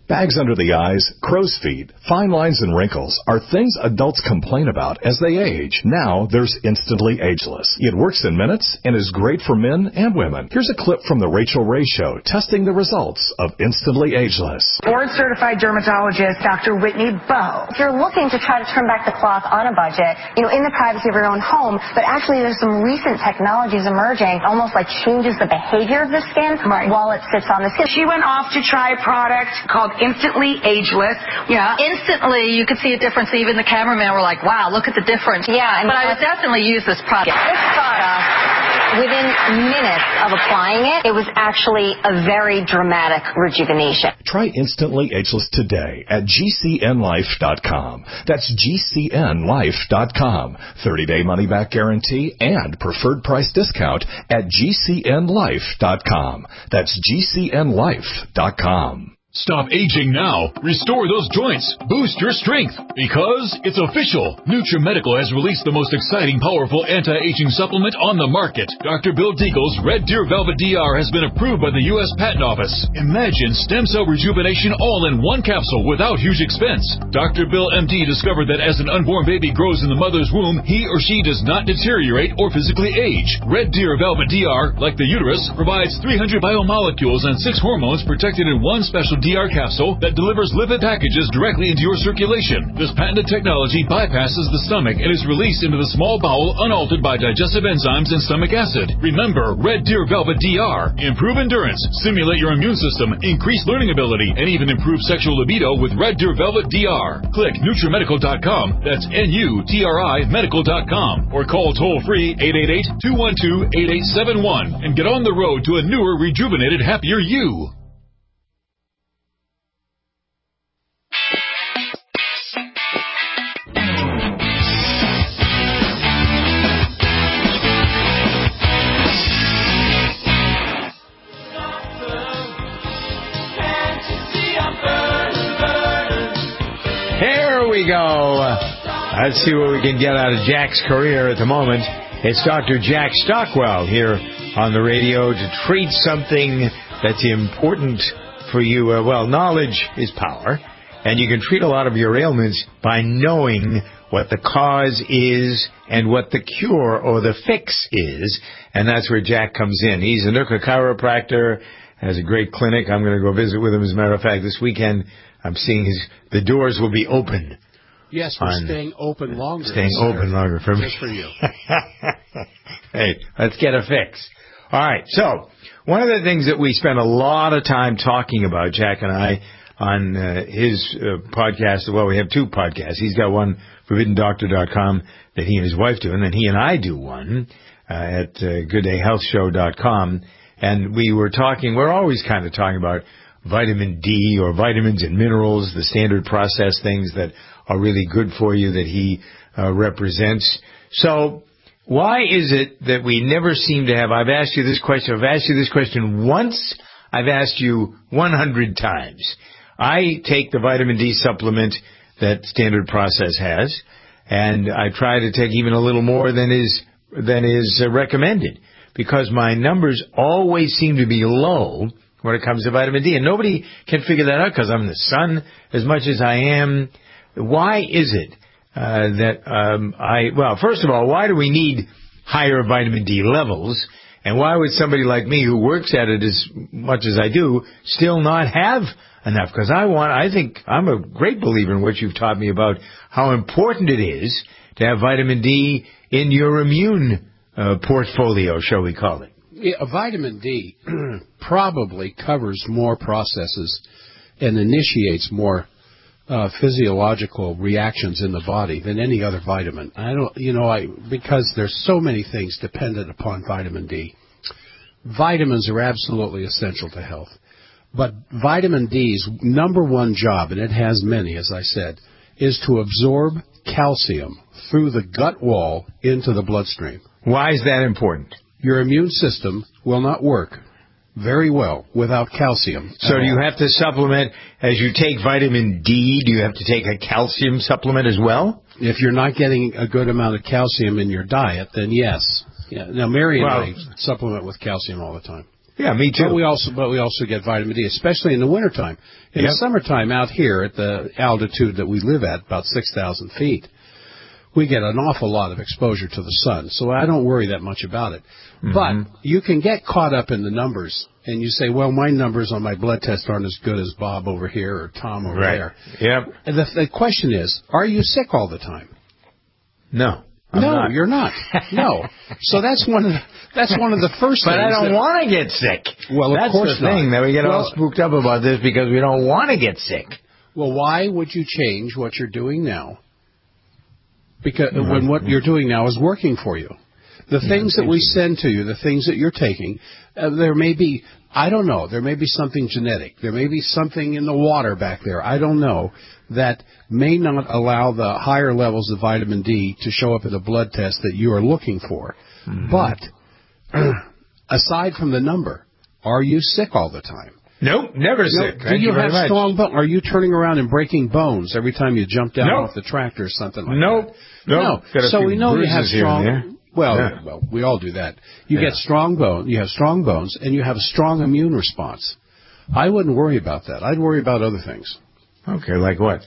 Bags under the eyes, crow's feet, fine lines, and wrinkles are things adults complain about as they age. Now there's Instantly Ageless. It works in minutes and is great for men and women. Here's a clip from the Rachel Ray Show testing the results of Instantly Ageless. Board-certified dermatologist Doctor Whitney Bowe. If you're looking to try to turn back the clock on a budget, you know, in the privacy of your own home, but actually there's some recent technologies emerging, almost like changes the behavior of the skin right. while it sits on the skin. She went off to try a product called Instantly Ageless. Yeah, instantly you could see a difference. Even the cameraman were like, wow, look at the difference. Yeah. And but I would definitely use this product. This product, within minutes of applying it, it was actually a very dramatic rejuvenation. Try Instantly Ageless today at G C N life dot com. That's G C N life dot com. thirty-day money-back guarantee and preferred price discount at G C N life dot com. That's G C N life dot com. Stop aging now. Restore those joints. Boost your strength. Because it's official. NutriMedical has released the most exciting, powerful anti-aging supplement on the market. Doctor Bill Deagle's Red Deer Velvet D R has been approved by the U S Patent Office. Imagine stem cell rejuvenation all in one capsule without huge expense. Doctor Bill M D discovered that as an unborn baby grows in the mother's womb, he or she does not deteriorate or physically age. Red Deer Velvet D R, like the uterus, provides three hundred biomolecules and six hormones protected in one special D R capsule that delivers lipid packages directly into your circulation. This patented technology bypasses the stomach and is released into the small bowel unaltered by digestive enzymes and stomach acid. Remember, Red Deer Velvet D R. Improve endurance, stimulate your immune system, increase learning ability, and even improve sexual libido with Red Deer Velvet D R. Click NutriMedical dot com. That's N U T R I medical dot com. Or call toll-free eight eight eight, two one two, eight eight seven one and get on the road to a newer, rejuvenated, happier you. Here we go. Let's see what we can get out of Jack's career at the moment. It's Doctor Jack Stockwell here on the radio to treat something that's important for you. Uh, well, knowledge is power, and you can treat a lot of your ailments by knowing what the cause is and what the cure or the fix is, and that's where Jack comes in. He's a Nooka chiropractor, has a great clinic. I'm going to go visit with him. As a matter of fact, this weekend I'm seeing his, the doors will be open. Yes, we're on, staying open longer. Staying open longer for me. Just for you. Hey, let's get a fix. All right, so one of the things that we spend a lot of time talking about, Jack and I, on uh, his uh, podcast, well, we have two podcasts. He's got one, forbidden doctor dot com, that he and his wife do, and then he and I do one uh, at uh, good day health show dot com. And we were talking, we're always kind of talking about vitamin D or vitamins and minerals, the standard process things that are really good for you that he uh, represents. So why is it that we never seem to have, I've asked you this question, I've asked you this question once, I've asked you one hundred times. I take the vitamin D supplement that standard process has, and I try to take even a little more than is, than is uh, recommended, because my numbers always seem to be low when it comes to vitamin D. And nobody can figure that out because I'm in the sun as much as I am. Why is it uh, that um, I, well, first of all, why do we need higher vitamin D levels? And why would somebody like me who works at it as much as I do still not have enough? Because I want, I think, I'm a great believer in what you've taught me about how important it is to have vitamin D in your immune uh, portfolio, shall we call it. Yeah, vitamin D probably covers more processes and initiates more uh, physiological reactions in the body than any other vitamin. I don't, you know, I because there's so many things dependent upon vitamin D. Vitamins are absolutely essential to health, but vitamin D's number one job, and it has many, as I said, is to absorb calcium through the gut wall into the bloodstream. Why is that important? Your immune system will not work very well without calcium. So do you have to supplement, as you take vitamin D, do you have to take a calcium supplement as well? If you're not getting a good amount of calcium in your diet, then yes. Yeah. Now, Mary and well, I supplement with calcium all the time. Yeah, me too. But we also, but we also get vitamin D, especially in the wintertime. In Yep. the summertime out here at the altitude that we live at, about six thousand feet, we get an awful lot of exposure to the sun. So I don't worry that much about it. Mm-hmm. But you can get caught up in the numbers, and you say, well, my numbers on my blood test aren't as good as Bob over here or Tom over Right. there. Yep. And the, the question is, are you sick all the time? No. I'm no, not. you're not. No. So that's one of the, that's one of the first But things. I don't that- want to get sick. Well, of That's course the thing not. that we get Well- all spooked up about this because we don't want to get sick. Well, why would you change what you're doing now? Because when what you're doing now is working for you. The things that we send to you, the things that you're taking, uh, there may be, I don't know, there may be something genetic. There may be something in the water back there, I don't know, that may not allow the higher levels of vitamin D to show up in the blood test that you are looking for. Mm-hmm. But aside from the number, are you sick all the time? Nope, never No, sick. do Thank you, you very have much. strong bones? Are you turning around and breaking bones every time you jump down Nope. off the tractor or something like Nope. that? Nope. Got No. a So few we know you have bruises here and strong. there. Well, Yeah. well, we all do that. You Yeah. get strong bone. You have strong bones, and you have a strong immune response. I wouldn't worry about that. I'd worry about other things. Okay, like what?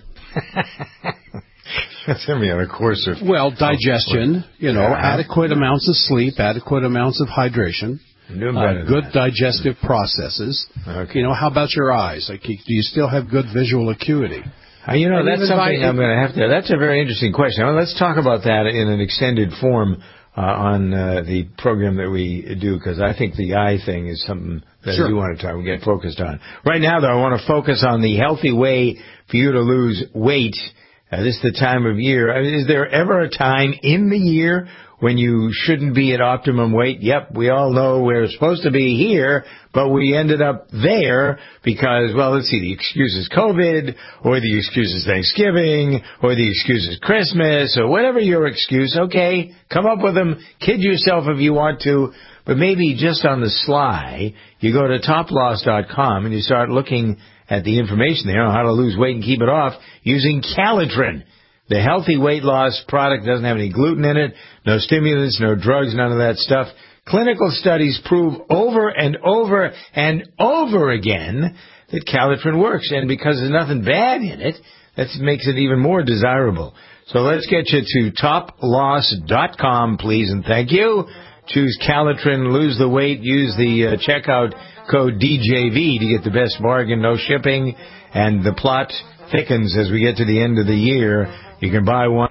Send me on a course of... Well, digestion. You know, Yeah. adequate amounts of sleep, adequate amounts of hydration. I'm doing Uh, better than good that. digestive processes. Okay. You know, how about your eyes? Like, do you still have good visual acuity? Uh, you know, And that's even something vi- I'm going to have to... That's a very interesting question. Well, let's talk about that in an extended form uh, on uh, the program that we do, because I think the eye thing is something that Sure. you want to talk, get focused on. Right now, though, I want to focus on the healthy way for you to lose weight. Uh, this is the time of year. I mean, is there ever a time in the year when you shouldn't be at optimum weight? Yep, we all know we're supposed to be here, but we ended up there because, well, let's see, the excuse is COVID, or the excuse is Thanksgiving, or the excuse is Christmas, or whatever your excuse. Okay, come up with them. Kid yourself if you want to, but maybe just on the sly, you go to top loss dot com and you start looking at the information there on how to lose weight and keep it off using Calitrin. The healthy weight loss product doesn't have any gluten in it, no stimulants, no drugs, none of that stuff. Clinical studies prove over and over and over again that Calitrin works. And because there's nothing bad in it, that makes it even more desirable. So let's get you to top loss dot com, please, and thank you. Choose Calitrin, lose the weight, use the uh, checkout code D J V to get the best bargain, no shipping, and the plot thickens as we get to the end of the year. You can buy one.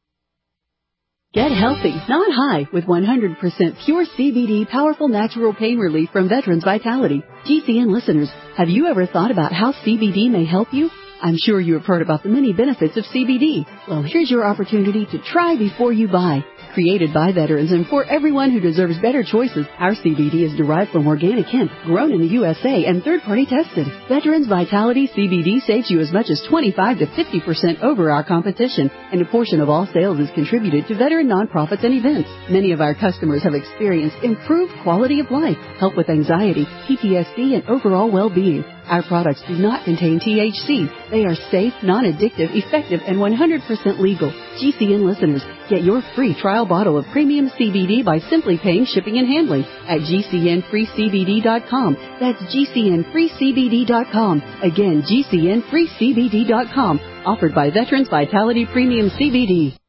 Get healthy, not high, with one hundred percent pure C B D powerful natural pain relief from Veterans Vitality. G C N listeners, have you ever thought about how C B D may help you? I'm sure you have heard about the many benefits of C B D. Well, here's your opportunity to try before you buy. Created by veterans and for everyone who deserves better choices, our C B D is derived from organic hemp, grown in the U S A and third-party tested. Veterans Vitality C B D saves you as much as twenty-five to fifty percent over our competition, and a portion of all sales is contributed to veteran nonprofits and events. Many of our customers have experienced improved quality of life, help with anxiety, P T S D, and overall well-being. Our products do not contain T H C. They are safe, non-addictive, effective, and one hundred percent legal. G C N listeners, get your free trial bottle of premium C B D by simply paying shipping and handling at G C N free C B D dot com. That's G C N free C B D dot com. Again, G C N free C B D dot com. Offered by Veterans Vitality Premium C B D.